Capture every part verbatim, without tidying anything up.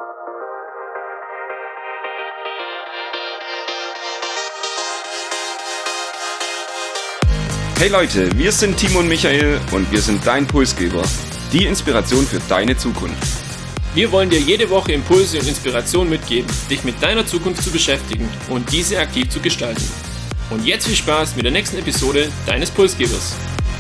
Hey Leute, wir sind Timo und Michael und wir sind dein Pulsgeber, die Inspiration für deine Zukunft. Wir wollen dir jede Woche Impulse und Inspiration mitgeben, dich mit deiner Zukunft zu beschäftigen und diese aktiv zu gestalten. Und jetzt viel Spaß mit der nächsten Episode deines Pulsgebers.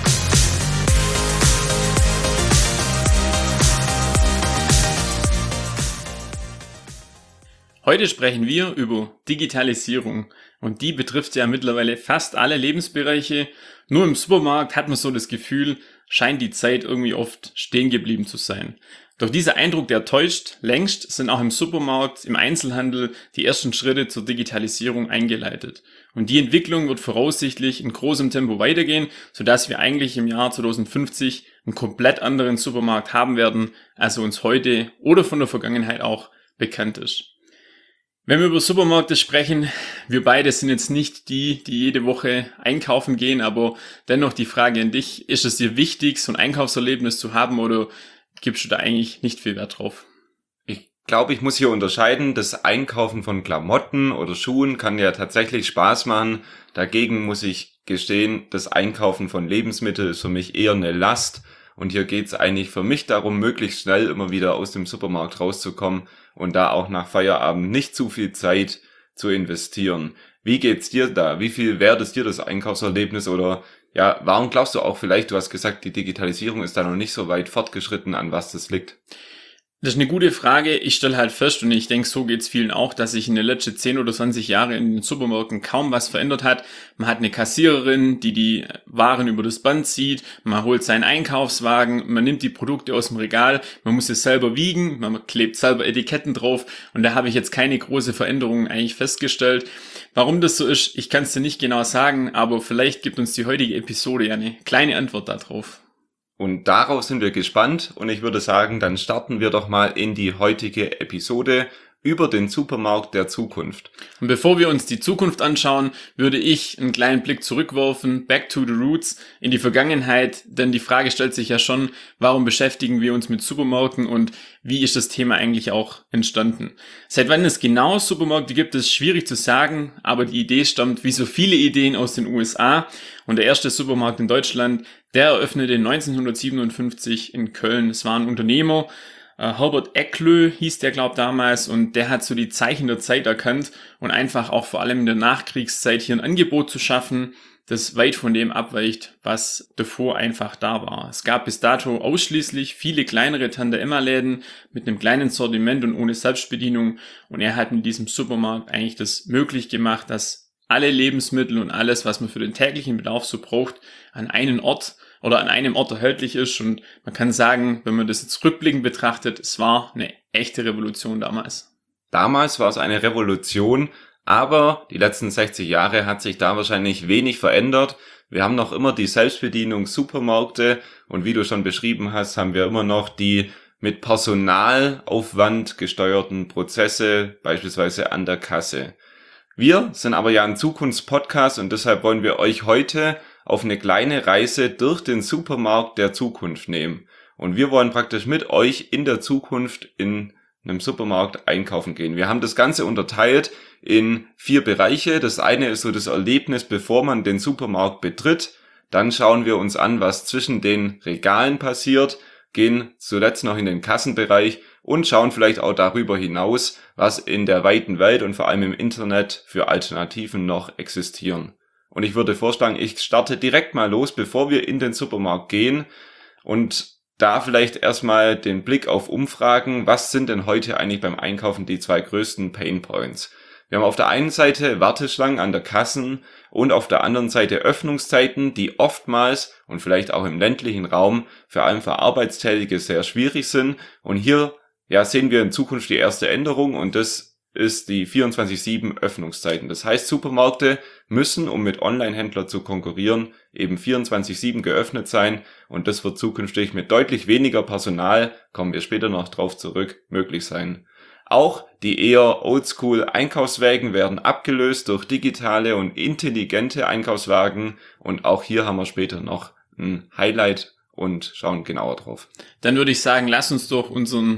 Heute sprechen wir über Digitalisierung und die betrifft ja mittlerweile fast alle Lebensbereiche. Nur im Supermarkt hat man so das Gefühl, scheint die Zeit irgendwie oft stehen geblieben zu sein. Doch dieser Eindruck, der täuscht. Längst sind auch im Supermarkt, im Einzelhandel die ersten Schritte zur Digitalisierung eingeleitet. Und die Entwicklung wird voraussichtlich in großem Tempo weitergehen, sodass wir eigentlich im Jahr zwanzig fünfzig einen komplett anderen Supermarkt haben werden, als er uns heute oder von der Vergangenheit auch bekannt ist. Wenn wir über Supermärkte sprechen, wir beide sind jetzt nicht die, die jede Woche einkaufen gehen, aber dennoch die Frage an dich, ist es dir wichtig, so ein Einkaufserlebnis zu haben oder gibst du da eigentlich nicht viel Wert drauf? Ich glaube, ich muss hier unterscheiden, das Einkaufen von Klamotten oder Schuhen kann ja tatsächlich Spaß machen. Dagegen muss ich gestehen, das Einkaufen von Lebensmitteln ist für mich eher eine Last. Und hier geht es eigentlich für mich darum, möglichst schnell immer wieder aus dem Supermarkt rauszukommen und da auch nach Feierabend nicht zu viel Zeit zu investieren. Wie geht's dir da? Wie viel wert ist dir das Einkaufserlebnis? Oder ja, warum glaubst du auch vielleicht, du hast gesagt, die Digitalisierung ist da noch nicht so weit fortgeschritten, an was das liegt? Das ist eine gute Frage. Ich stelle halt fest, und ich denke, so geht's vielen auch, dass sich in den letzten zehn oder zwanzig Jahren in den Supermärkten kaum was verändert hat. Man hat eine Kassiererin, die die Waren über das Band zieht, man holt seinen Einkaufswagen, man nimmt die Produkte aus dem Regal, man muss es selber wiegen, man klebt selber Etiketten drauf und da habe ich jetzt keine große Veränderung eigentlich festgestellt. Warum das so ist, ich kann es dir nicht genau sagen, aber vielleicht gibt uns die heutige Episode ja eine kleine Antwort darauf. Und darauf sind wir gespannt und ich würde sagen, dann starten wir doch mal in die heutige Episode über den Supermarkt der Zukunft. Und bevor wir uns die Zukunft anschauen, würde ich einen kleinen Blick zurückwerfen, back to the roots, in die Vergangenheit, denn die Frage stellt sich ja schon, warum beschäftigen wir uns mit Supermärkten und wie ist das Thema eigentlich auch entstanden? Seit wann es genau Supermärkte gibt, ist schwierig zu sagen, aber die Idee stammt wie so viele Ideen aus den U S A und der erste Supermarkt in Deutschland, der eröffnete neunzehnhundertsiebenundfünfzig in Köln. Es war ein Unternehmer, Uh, Herbert Ecklö hieß der, glaub damals, und der hat so die Zeichen der Zeit erkannt und einfach auch vor allem in der Nachkriegszeit hier ein Angebot zu schaffen, das weit von dem abweicht, was davor einfach da war. Es gab bis dato ausschließlich viele kleinere Tante-Emma-Läden mit einem kleinen Sortiment und ohne Selbstbedienung und er hat mit diesem Supermarkt eigentlich das möglich gemacht, dass alle Lebensmittel und alles, was man für den täglichen Bedarf so braucht, an einen Ort oder an einem Ort erhältlich ist und man kann sagen, wenn man das jetzt rückblickend betrachtet, es war eine echte Revolution damals. Damals war es eine Revolution, aber die letzten sechzig Jahre hat sich da wahrscheinlich wenig verändert. Wir haben noch immer die Selbstbedienung Supermärkte und wie du schon beschrieben hast, haben wir immer noch die mit Personalaufwand gesteuerten Prozesse, beispielsweise an der Kasse. Wir sind aber ja ein Zukunftspodcast und deshalb wollen wir euch heute auf eine kleine Reise durch den Supermarkt der Zukunft nehmen. Und wir wollen praktisch mit euch in der Zukunft in einem Supermarkt einkaufen gehen. Wir haben das Ganze unterteilt in vier Bereiche. Das eine ist so das Erlebnis, bevor man den Supermarkt betritt. Dann schauen wir uns an, was zwischen den Regalen passiert, gehen zuletzt noch in den Kassenbereich und schauen vielleicht auch darüber hinaus, was in der weiten Welt und vor allem im Internet für Alternativen noch existieren. Und ich würde vorschlagen, ich starte direkt mal los, bevor wir in den Supermarkt gehen und da vielleicht erstmal den Blick auf Umfragen. Was sind denn heute eigentlich beim Einkaufen die zwei größten Painpoints? Wir haben auf der einen Seite Warteschlangen an der Kassen und auf der anderen Seite Öffnungszeiten, die oftmals und vielleicht auch im ländlichen Raum vor allem für Arbeitstätige sehr schwierig sind. Und hier ja sehen wir in Zukunft die erste Änderung und das ist die vierundzwanzig sieben Öffnungszeiten. Das heißt, Supermärkte müssen, um mit Online-Händlern zu konkurrieren, eben vierundzwanzig sieben geöffnet sein und das wird zukünftig mit deutlich weniger Personal, kommen wir später noch drauf zurück, möglich sein. Auch die eher Oldschool-Einkaufswägen werden abgelöst durch digitale und intelligente Einkaufswagen und auch hier haben wir später noch ein Highlight und schauen genauer drauf. Dann würde ich sagen, lass uns doch unseren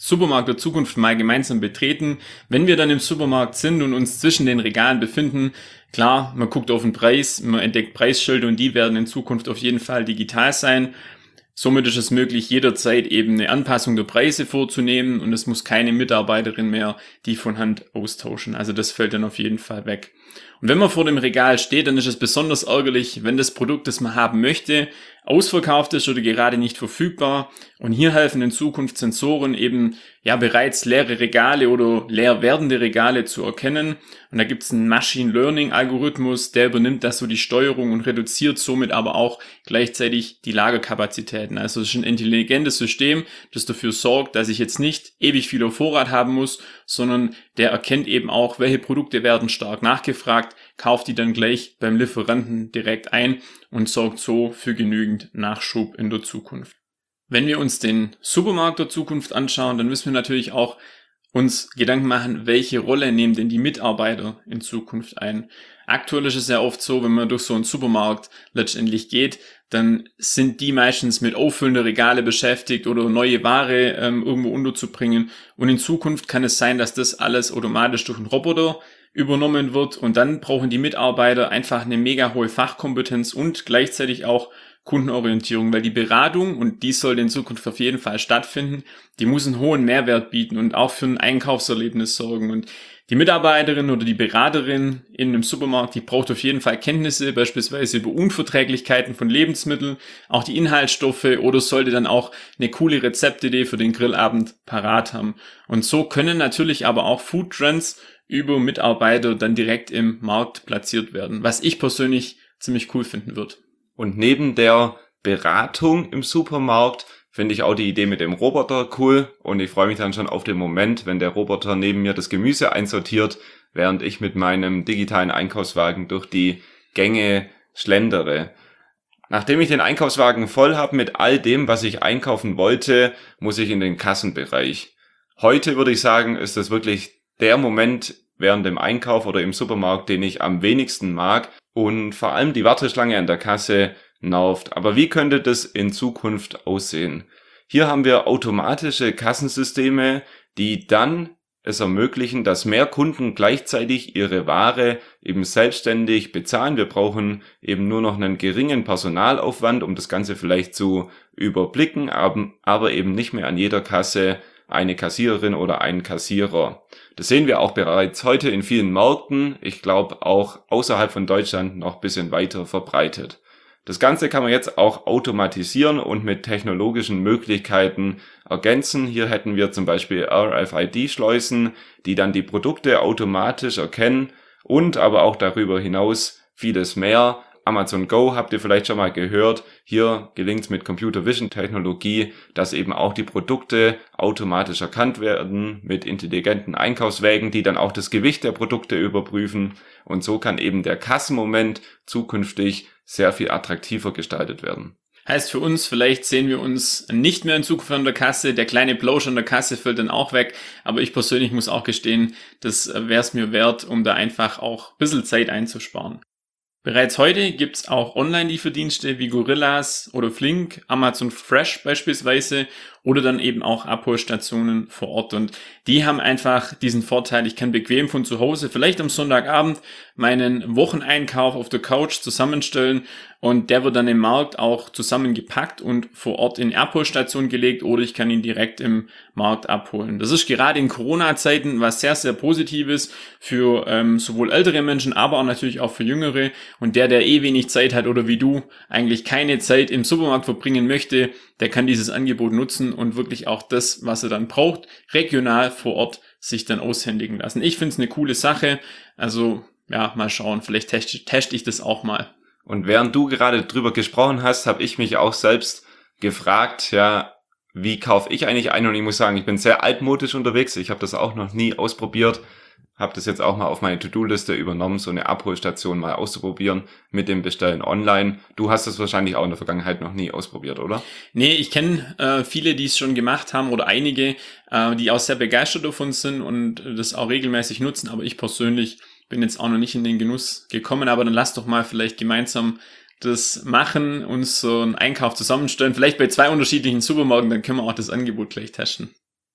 Supermarkt der Zukunft mal gemeinsam betreten. Wenn wir dann im Supermarkt sind und uns zwischen den Regalen befinden, klar, man guckt auf den Preis, man entdeckt Preisschilder und die werden in Zukunft auf jeden Fall digital sein. Somit ist es möglich, jederzeit eben eine Anpassung der Preise vorzunehmen und es muss keine Mitarbeiterin mehr die von Hand austauschen. Also das fällt dann auf jeden Fall weg. Und wenn man vor dem Regal steht, dann ist es besonders ärgerlich, wenn das Produkt, das man haben möchte, ausverkauft ist oder gerade nicht verfügbar. Und hier helfen in Zukunft Sensoren eben ja bereits leere Regale oder leer werdende Regale zu erkennen. Und da gibt es einen Machine Learning Algorithmus, der übernimmt das so die Steuerung und reduziert somit aber auch gleichzeitig die Lagerkapazitäten. Also es ist ein intelligentes System, das dafür sorgt, dass ich jetzt nicht ewig viel auf Vorrat haben muss, sondern der erkennt eben auch, welche Produkte werden stark nachgefragt, kauft die dann gleich beim Lieferanten direkt ein und sorgt so für genügend Nachschub in der Zukunft. Wenn wir uns den Supermarkt der Zukunft anschauen, dann müssen wir natürlich auch uns Gedanken machen, welche Rolle nehmen denn die Mitarbeiter in Zukunft ein. Aktuell ist es ja oft so, wenn man durch so einen Supermarkt letztendlich geht, dann sind die meistens mit auffüllender Regale beschäftigt oder neue Ware ähm, irgendwo unterzubringen. Und in Zukunft kann es sein, dass das alles automatisch durch einen Roboter übernommen wird und dann brauchen die Mitarbeiter einfach eine mega hohe Fachkompetenz und gleichzeitig auch Kundenorientierung, weil die Beratung, und die soll in Zukunft auf jeden Fall stattfinden, die muss einen hohen Mehrwert bieten und auch für ein Einkaufserlebnis sorgen. Und die Mitarbeiterin oder die Beraterin in einem Supermarkt, die braucht auf jeden Fall Kenntnisse, beispielsweise über Unverträglichkeiten von Lebensmitteln, auch die Inhaltsstoffe oder sollte dann auch eine coole Rezeptidee für den Grillabend parat haben. Und so können natürlich aber auch Foodtrends über Mitarbeiter dann direkt im Markt platziert werden, was ich persönlich ziemlich cool finden würde. Und neben der Beratung im Supermarkt finde ich auch die Idee mit dem Roboter cool und ich freue mich dann schon auf den Moment, wenn der Roboter neben mir das Gemüse einsortiert, während ich mit meinem digitalen Einkaufswagen durch die Gänge schlendere. Nachdem ich den Einkaufswagen voll habe mit all dem, was ich einkaufen wollte, muss ich in den Kassenbereich. Heute würde ich sagen, ist das wirklich der Moment während dem Einkauf oder im Supermarkt, den ich am wenigsten mag und vor allem die Warteschlange an der Kasse nervt. Aber wie könnte das in Zukunft aussehen? Hier haben wir automatische Kassensysteme, die dann es ermöglichen, dass mehr Kunden gleichzeitig ihre Ware eben selbstständig bezahlen. Wir brauchen eben nur noch einen geringen Personalaufwand, um das Ganze vielleicht zu überblicken, aber eben nicht mehr an jeder Kasse eine Kassiererin oder einen Kassierer. Das sehen wir auch bereits heute in vielen Märkten, ich glaube auch außerhalb von Deutschland noch ein bisschen weiter verbreitet. Das Ganze kann man jetzt auch automatisieren und mit technologischen Möglichkeiten ergänzen. Hier hätten wir zum Beispiel R F I D-Schleusen, die dann die Produkte automatisch erkennen und aber auch darüber hinaus vieles mehr. Amazon Go habt ihr vielleicht schon mal gehört. Hier gelingt es mit Computer Vision Technologie, dass eben auch die Produkte automatisch erkannt werden mit intelligenten Einkaufswägen, die dann auch das Gewicht der Produkte überprüfen. Und so kann eben der Kassenmoment zukünftig sehr viel attraktiver gestaltet werden. Heißt für uns, vielleicht sehen wir uns nicht mehr in Zukunft an der Kasse, der kleine Plausch an der Kasse fällt dann auch weg, aber ich persönlich muss auch gestehen, das wäre es mir wert, um da einfach auch ein bisschen Zeit einzusparen. Bereits heute gibt's auch Online-Lieferdienste wie Gorillas oder Flink, Amazon Fresh beispielsweise oder dann eben auch Abholstationen vor Ort. Und die haben einfach diesen Vorteil, ich kann bequem von zu Hause, vielleicht am Sonntagabend, meinen Wocheneinkauf auf der Couch zusammenstellen und der wird dann im Markt auch zusammengepackt und vor Ort in Abholstation gelegt oder ich kann ihn direkt im Markt abholen. Das ist gerade in Corona-Zeiten was sehr, sehr Positives für ähm, sowohl ältere Menschen, aber auch natürlich auch für Jüngere. Und der, der eh wenig Zeit hat oder wie du eigentlich keine Zeit im Supermarkt verbringen möchte, der kann dieses Angebot nutzen und wirklich auch das, was er dann braucht, regional vor Ort sich dann aushändigen lassen. Ich finde es eine coole Sache. Also ja, mal schauen, vielleicht teste, teste ich das auch mal. Und während du gerade drüber gesprochen hast, habe ich mich auch selbst gefragt, ja, wie kaufe ich eigentlich ein? Und ich muss sagen, ich bin sehr altmodisch unterwegs. Ich habe das auch noch nie ausprobiert. Habe das jetzt auch mal auf meine To-Do-Liste übernommen, so eine Abholstation mal auszuprobieren mit dem Bestellen online. Du hast das wahrscheinlich auch in der Vergangenheit noch nie ausprobiert, oder? Nee, ich kenne äh, viele, die es schon gemacht haben oder einige, äh, die auch sehr begeistert davon sind und das auch regelmäßig nutzen. Aber ich persönlich bin jetzt auch noch nicht in den Genuss gekommen. Aber dann lass doch mal vielleicht gemeinsam das machen, uns so einen Einkauf zusammenstellen. Vielleicht bei zwei unterschiedlichen Supermärkten, dann können wir auch das Angebot gleich testen.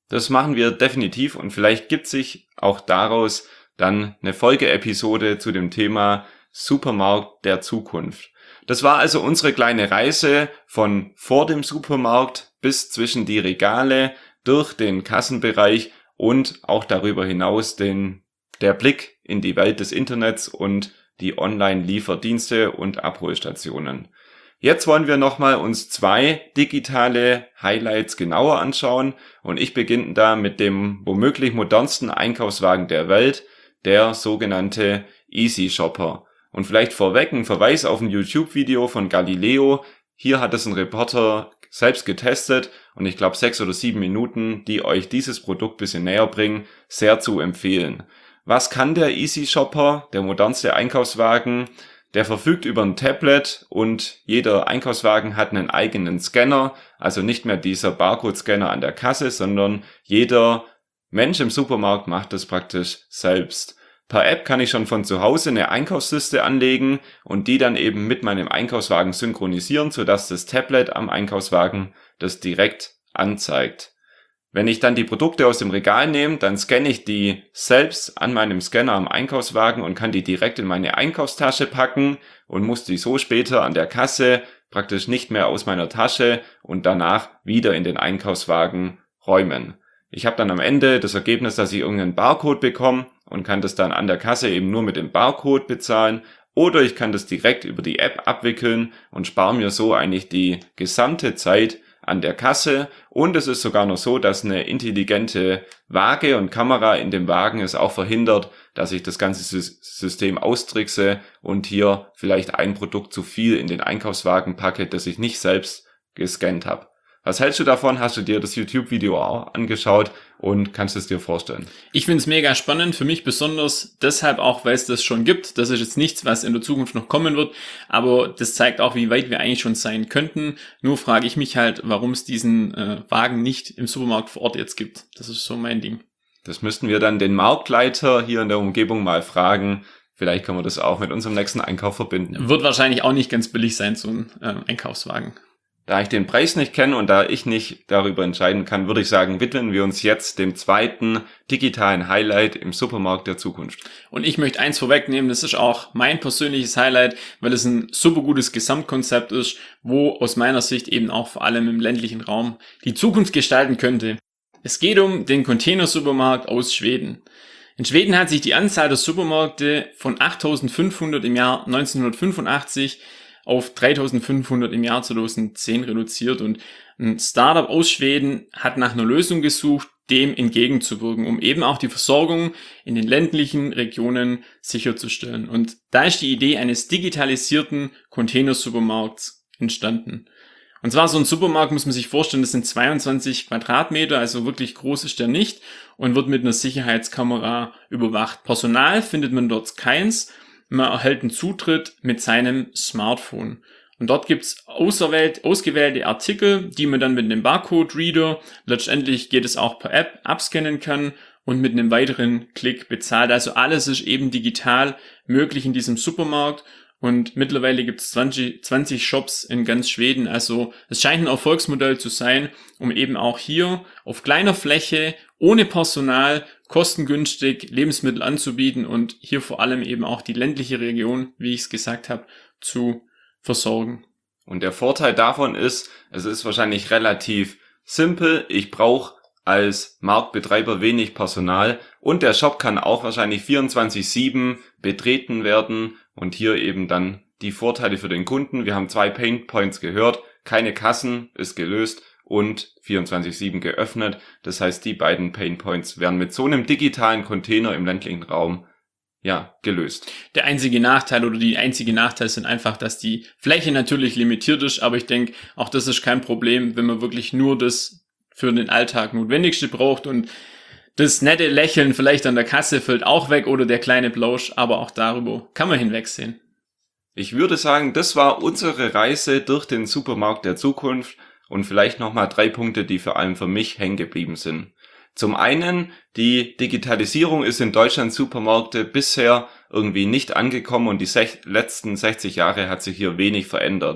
Das machen wir definitiv und vielleicht gibt sich auch daraus dann eine Folgeepisode zu dem Thema Supermarkt der Zukunft. Das war also unsere kleine Reise von vor dem Supermarkt bis zwischen die Regale, durch den Kassenbereich und auch darüber hinaus den, der Blick in die Welt des Internets und die Online-Lieferdienste und Abholstationen. Jetzt wollen wir nochmal uns zwei digitale Highlights genauer anschauen und ich beginne da mit dem womöglich modernsten Einkaufswagen der Welt, der sogenannte Easy Shopper. Und vielleicht vorweg ein Verweis auf ein YouTube-Video von Galileo. Hier hat es ein Reporter selbst getestet und ich glaube sechs oder sieben Minuten, die euch dieses Produkt ein bisschen näher bringen, sehr zu empfehlen. Was kann der Easy Shopper, der modernste Einkaufswagen? Der verfügt über ein Tablet und jeder Einkaufswagen hat einen eigenen Scanner, also nicht mehr dieser Barcode-Scanner an der Kasse, sondern jeder Mensch im Supermarkt macht das praktisch selbst. Per App kann ich schon von zu Hause eine Einkaufsliste anlegen und die dann eben mit meinem Einkaufswagen synchronisieren, sodass das Tablet am Einkaufswagen das direkt anzeigt. Wenn ich dann die Produkte aus dem Regal nehme, dann scanne ich die selbst an meinem Scanner am Einkaufswagen und kann die direkt in meine Einkaufstasche packen und muss die so später an der Kasse praktisch nicht mehr aus meiner Tasche und danach wieder in den Einkaufswagen räumen. Ich habe dann am Ende das Ergebnis, dass ich irgendeinen Barcode bekomme und kann das dann an der Kasse eben nur mit dem Barcode bezahlen oder ich kann das direkt über die App abwickeln und spare mir so eigentlich die gesamte Zeit an der Kasse und es ist sogar noch so, dass eine intelligente Waage und Kamera in dem Wagen es auch verhindert, dass ich das ganze System austrickse und hier vielleicht ein Produkt zu viel in den Einkaufswagen packe, das ich nicht selbst gescannt habe. Was hältst du davon? Hast du dir das YouTube-Video auch angeschaut und kannst es dir vorstellen? Ich finde es mega spannend, für mich besonders deshalb auch, weil es das schon gibt. Das ist jetzt nichts, was in der Zukunft noch kommen wird, aber das zeigt auch, wie weit wir eigentlich schon sein könnten. Nur frage ich mich halt, warum es diesen äh, Wagen nicht im Supermarkt vor Ort jetzt gibt. Das ist so mein Ding. Das müssten wir dann den Marktleiter hier in der Umgebung mal fragen. Vielleicht können wir das auch mit unserem nächsten Einkauf verbinden. Wird wahrscheinlich auch nicht ganz billig sein, so ein äh, Einkaufswagen. Da ich den Preis nicht kenne und da ich nicht darüber entscheiden kann, würde ich sagen, widmen wir uns jetzt dem zweiten digitalen Highlight im Supermarkt der Zukunft. Und ich möchte eins vorwegnehmen, das ist auch mein persönliches Highlight, weil es ein super gutes Gesamtkonzept ist, wo aus meiner Sicht eben auch vor allem im ländlichen Raum die Zukunft gestalten könnte. Es geht um den Containersupermarkt aus Schweden. In Schweden hat sich die Anzahl der Supermärkte von achttausendfünfhundert im Jahr neunzehnhundertfünfundachtzig auf dreitausendfünfhundert im Jahr zweitausendzehn reduziert und ein Startup aus Schweden hat nach einer Lösung gesucht, dem entgegenzuwirken, um eben auch die Versorgung in den ländlichen Regionen sicherzustellen. Und da ist die Idee eines digitalisierten Containersupermarkts entstanden. Und zwar so ein Supermarkt, muss man sich vorstellen, das sind zweiundzwanzig Quadratmeter, also wirklich groß ist der nicht und wird mit einer Sicherheitskamera überwacht. Personal findet man dort keins. Man erhält einen Zutritt mit seinem Smartphone. Und dort gibt's auserwählt, ausgewählte Artikel, die man dann mit einem Barcode-Reader, letztendlich geht es auch per App, abscannen kann und mit einem weiteren Klick bezahlt. Also alles ist eben digital möglich in diesem Supermarkt. Und mittlerweile gibt es zwanzig, zwanzig Shops in ganz Schweden. Also es scheint ein Erfolgsmodell zu sein, um eben auch hier auf kleiner Fläche, ohne Personal, kostengünstig Lebensmittel anzubieten und hier vor allem eben auch die ländliche Region, wie ich es gesagt habe, zu versorgen. Und der Vorteil davon ist, es ist wahrscheinlich relativ simpel. Ich brauche als Marktbetreiber wenig Personal und der Shop kann auch wahrscheinlich vierundzwanzig sieben betreten werden und hier eben dann die Vorteile für den Kunden. Wir haben zwei Pain Points gehört, keine Kassen ist gelöst und vierundzwanzig sieben geöffnet. Das heißt, die beiden Pain Points werden mit so einem digitalen Container im ländlichen Raum ja gelöst. Der einzige Nachteil oder die einzige Nachteil sind einfach, dass die Fläche natürlich limitiert ist, aber ich denke, auch das ist kein Problem, wenn man wirklich nur das für den Alltag Notwendigste braucht und das nette Lächeln vielleicht an der Kasse fällt auch weg oder der kleine Plausch, aber auch darüber kann man hinwegsehen. Ich würde sagen, das war unsere Reise durch den Supermarkt der Zukunft und vielleicht nochmal drei Punkte, die vor allem für mich hängen geblieben sind. Zum einen, die Digitalisierung ist in Deutschland Supermärkte bisher irgendwie nicht angekommen und die sech- letzten sechzig Jahre hat sich hier wenig verändert.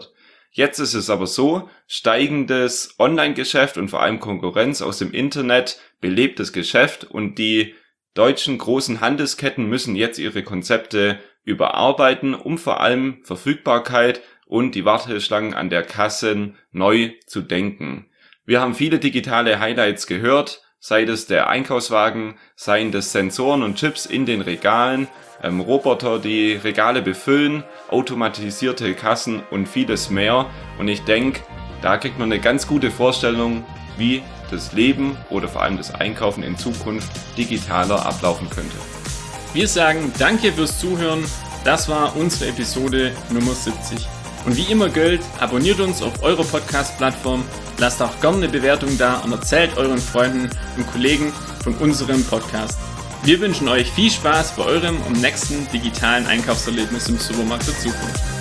Jetzt ist es aber so, steigendes Online-Geschäft und vor allem Konkurrenz aus dem Internet belebt das Geschäft und die deutschen großen Handelsketten müssen jetzt ihre Konzepte überarbeiten, um vor allem Verfügbarkeit und die Warteschlangen an der Kasse neu zu denken. Wir haben viele digitale Highlights gehört, sei es der Einkaufswagen, seien das Sensoren und Chips in den Regalen, ähm, Roboter, die Regale befüllen, automatisierte Kassen und vieles mehr. Und ich denke, da kriegt man eine ganz gute Vorstellung, wie das Leben oder vor allem das Einkaufen in Zukunft digitaler ablaufen könnte. Wir sagen danke fürs Zuhören. Das war unsere Episode Nummer siebzig. Und wie immer gilt, abonniert uns auf eurer Podcast-Plattform, lasst auch gerne eine Bewertung da und erzählt euren Freunden und Kollegen von unserem Podcast. Wir wünschen euch viel Spaß bei eurem und nächsten digitalen Einkaufserlebnis im Supermarkt der Zukunft.